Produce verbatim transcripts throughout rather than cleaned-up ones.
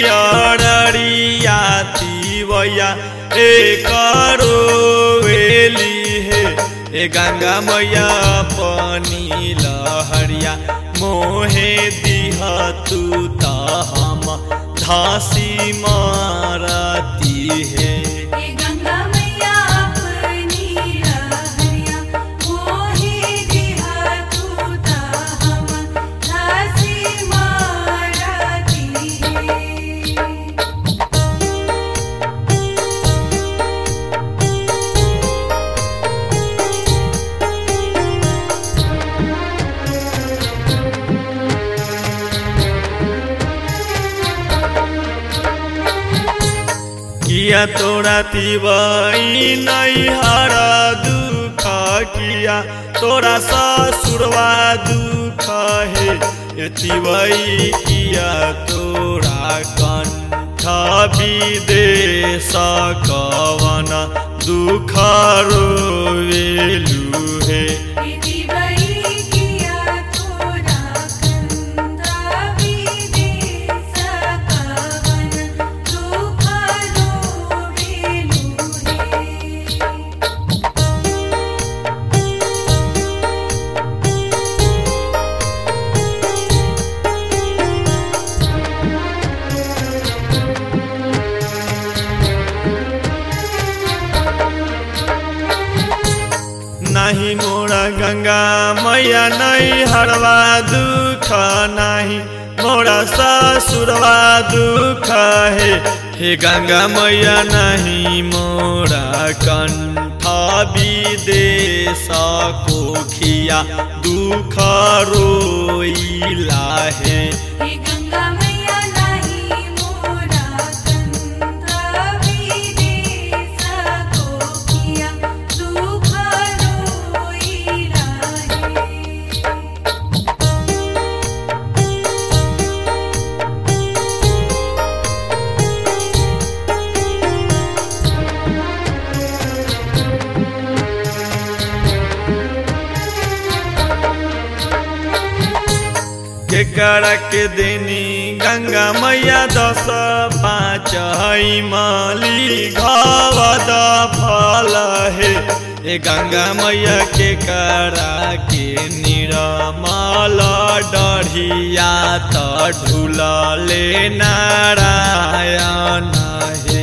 अड़रिया तिवैया एक रोवेली हे ए गंगा मैया पानी लहरिया मोहे दिह तू त हम धासी मारती है। किया तोरा तिवई नहीं हरा दुख किया तोरा ससुरवा दुख है तिवई किया तोरा कंठ विदेश कवन दुख रोवेलू है। नहीं मोरा गंगा मैया नहीं हरवा दुख नहीं मोरा ससुरवा दुख है हे गंगा मैया नहीं मोरा कंठ विदेश कोखिया दुख रोइला है। केकरा के देनी गंगा मैया दस पाँच माली घवद फल है ए गंगा मैया केकरा के निरमल डढ़िया त ढूलले नारायण है।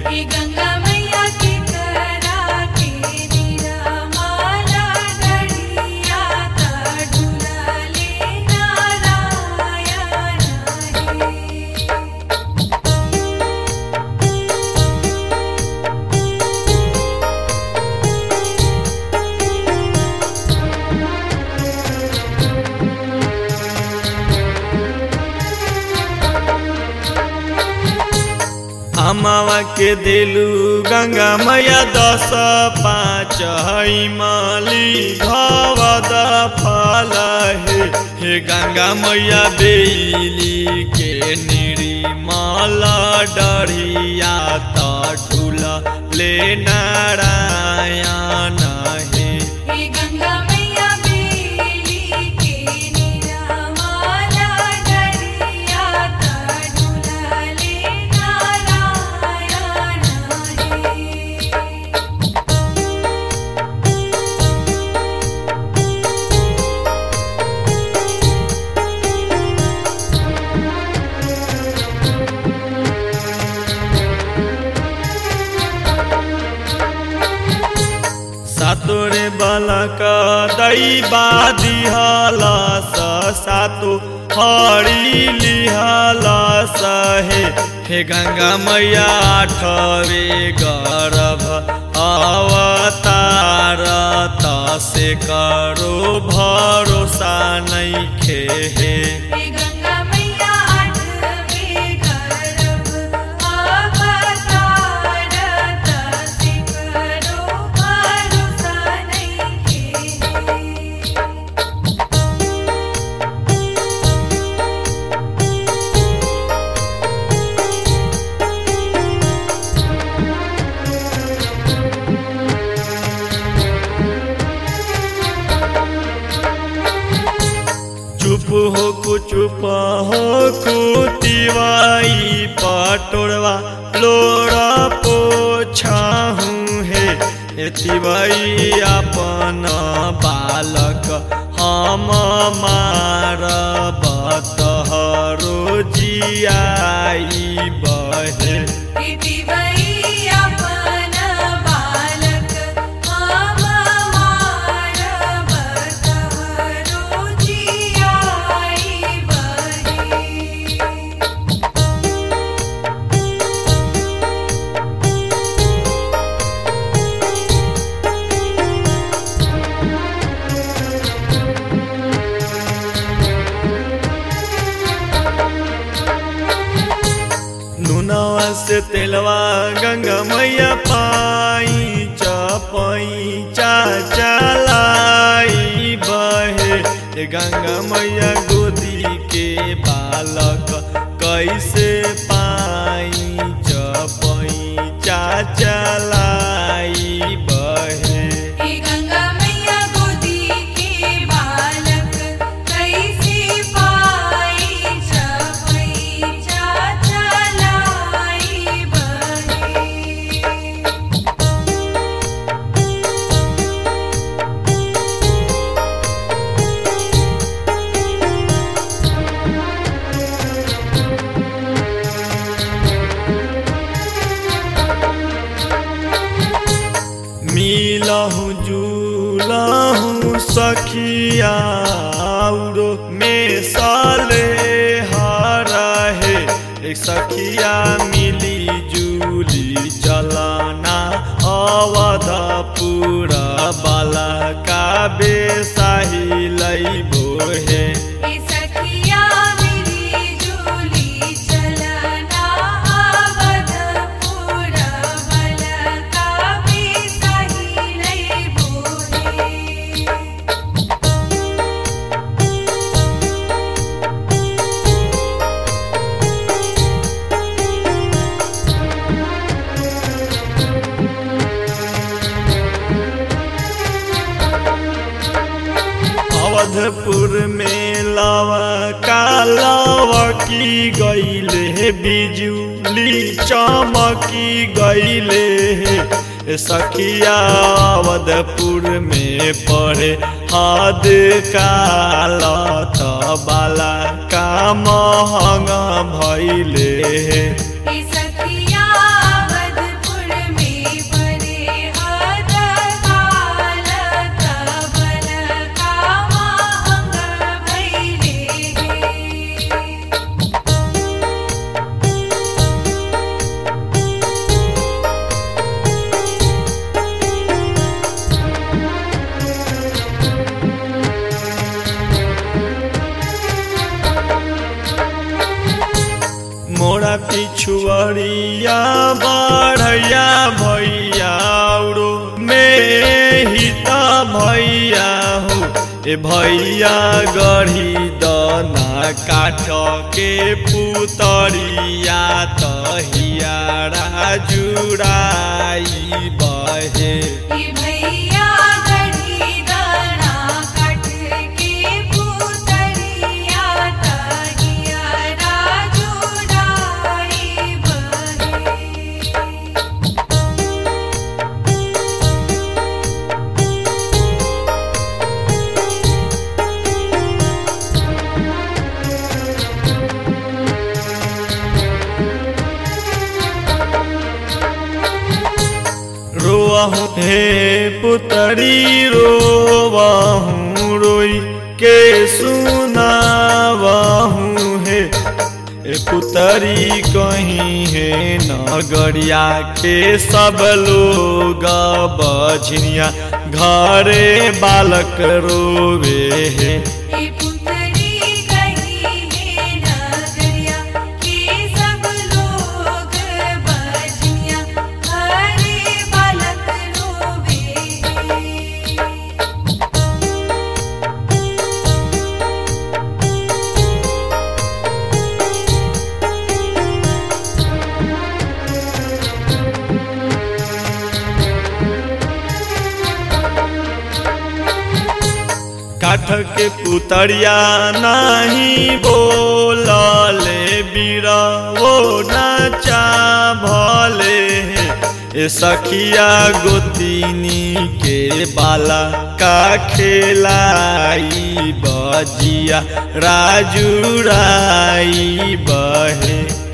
अमावा के दिलू गंगा मैया दस पाँच माली घवद फल है हे गंगा मैया बेली के निर्मल डढ़िया त ढूलले नारायण है। सातोरे बालक दैबा दिहलस सातो हरि लिहलस हे हे गंगा मैया आठवे गर्भ अवतार त से करो भरोसा नइखे हे। चुप हो को चुप कटोरवा लोरा पोछाहूँ हे एतिवई अपन बालक हम मारब तोहरो जियाई बहे नुनवा से तेलवा गंगा मैया पाई चपई चा चलाई बहे गंगा मैया गोदी के बालक कैसे पाई चपई चा चलाई बहे मिलहूँ जुलहूँ सखिया में साले हरा है सखिया मिली जुली चलना अवधपुर बाला का बेसाही लैबो है अवधपुर में लावा कालावा की गईले बिजुली चमकी गईले सखिया अवधपुर में पढ़े हाथ काला बाला का महंगा भैले मोरा पिछुअरिया बढ़िया भैया उड़ो में हिता भैया हो ए भैया गढ़ी दना काठ के पुतरिया तहियारा जुड़ाई बहे रोवाहूँ हे पुतरी रोवाहूँ रोई के सुनावाहूँ हे पुतरी कहीं है नगरिया के सब लोग बझनिया घरे बालक रोवे है काठ के पुतरिया नहीं बोलले बीरा वो नाचा ए सखिया गोतिनी के बाला का खेलाई बजिया राजू राई बहे।